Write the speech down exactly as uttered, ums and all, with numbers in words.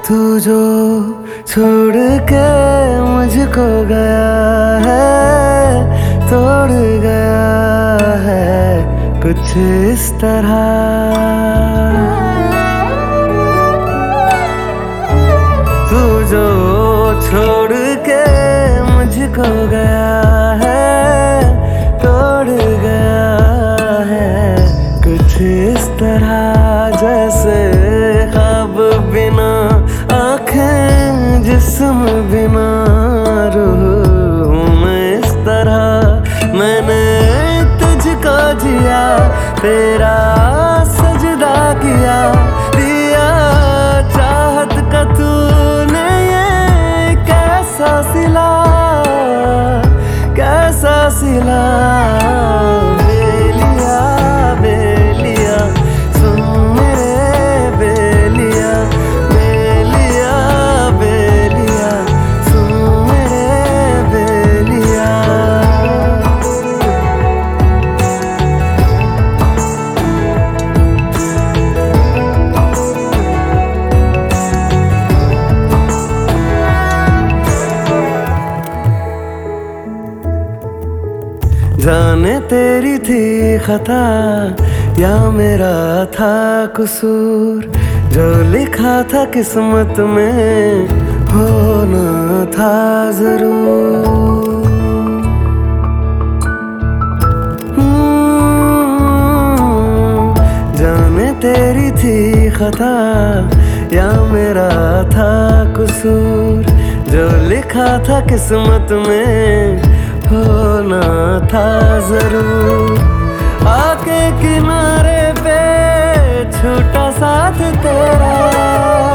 तू जो छोड़ के मुझको गया है, तोड़ गया है कुछ इस तरह। तू जो छोड़ के मुझको गया है, तोड़ गया है कुछ इस तरह। जैसे ख्वाब बिना आँखें, जिस्म बिना रूह हूँ मैं इस तरह। मैंने तुझको जिया, तेरा सजदा किया, दिया चाहत का तूने ये कैसा सिला, कैसा सिला। बेलिया बेलिया सुन मेरे बेलिया, बेलिया बेलिया सुन मेरे बेलिया। जाने तेरी थी खता या मेरा था कसूर, जो लिखा था किस्मत में होना था जरूर। जाने तेरी थी खता या मेरा था कसूर, जो लिखा था किस्मत में होना था जरूर। आके किनारे पे छूटा साथ तेरा।